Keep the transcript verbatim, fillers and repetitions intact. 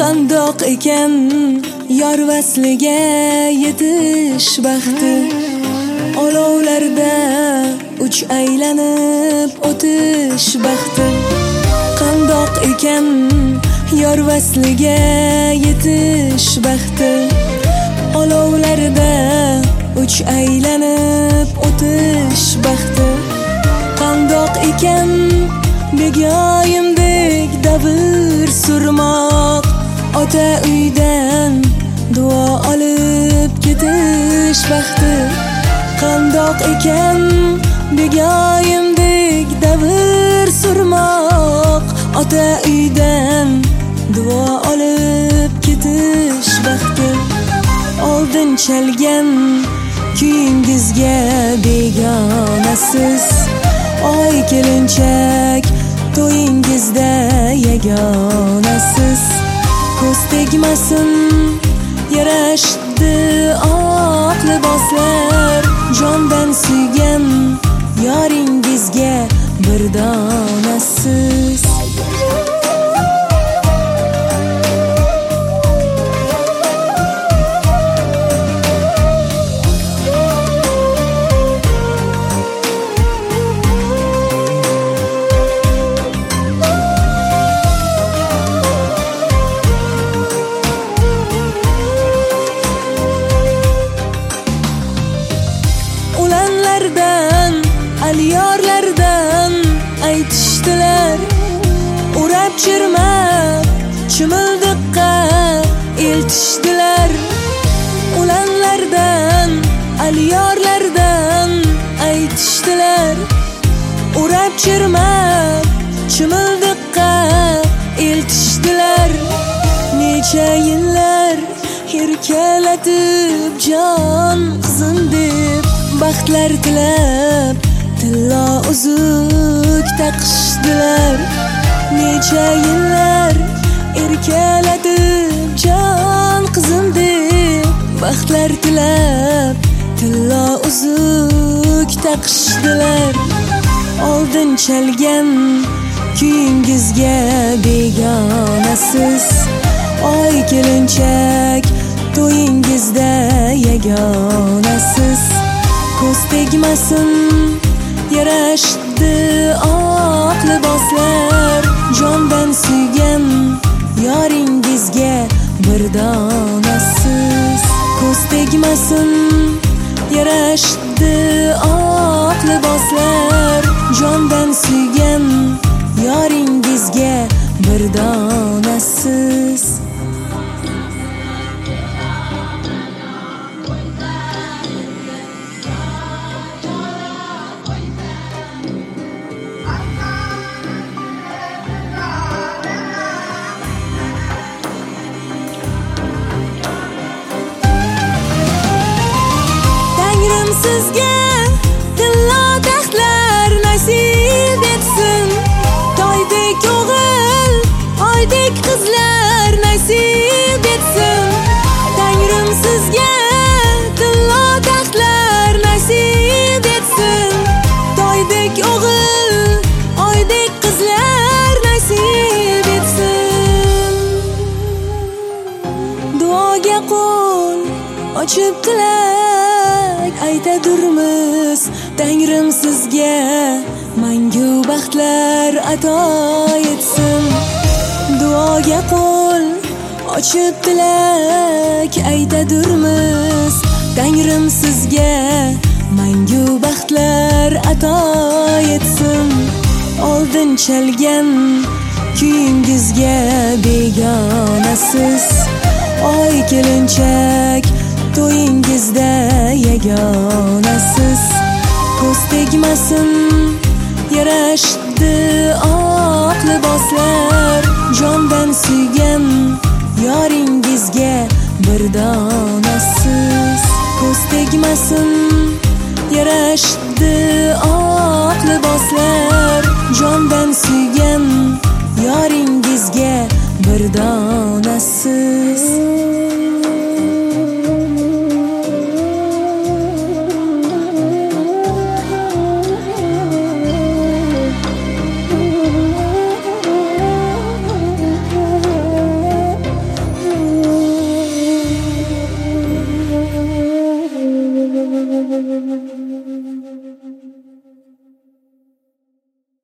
Qandoq ekan yor vasliga yetish baxti, olovlarda uch aylanib o'tish baxti. Qandoq ekan yor vasliga yetish baxti, olovlarda uch aylanib o'tish baxti. Qandoq ekan begoyimdek davr surmoq, ota uydan duo olib ketish baxti. Qandoq ekan begoyimdek davr surmoq, ota uydan duo olib ketish baxti. Oldin chalgan kuyingizga begonasiz, oy kelinchak to'yingizda yagonasiz. Ko'z tegmasin yarashdi oq liboslar, jondan suygan yoringizga bir donasiz. Aliyorlardan aytishdilar, urab chirmab chimildiqqa eltishdilar. Ulanlardan aliyorlardan aytishdilar, urab chirmab chimildiqqa eltishdilar. Necha yillar erkalatib jon qizim deb baxtlar tilab tilla uzuk taqishdilar. Necha yillar erkalatib jon qizim deb baxtlar tilab tilla uzuk taqishdilar. Oldin chalgan kuyingizga begonasiz, oy kelinchak to'yingizda yagonasiz. Ko'z tegmasin yarashdi oq liboslar, jondan suygan yoringizga bir donasiz. Ko'z tegmasin yarashdi oq liboslar, jondan suygan yoringizga bir donasiz. Sizga tillo taxtlar nasib etsin, toydek o'g'il, oydek qizlar nasib etsin. Tangrim sizga tillo taxtlar nasib etsin, toydek o'g'il, oydek qizlar nasib etsin. Duoga qo'l ochib tilak aytadurmiz, Tangrim sizga mangu baxtlar ato etsin. Duoga qo'l ochib tilak aytadurmiz, Tangrim sizga mangu baxtlar ato etsin. Oldin chalgan kuyingizga begonasiz, oy kelinchak to'yingizda yagonasiz. Ko'z tegmasin yarashdi oq liboslar, jondan suygan yoringizga bir donasiz. Ko'z tegmasin yarashdi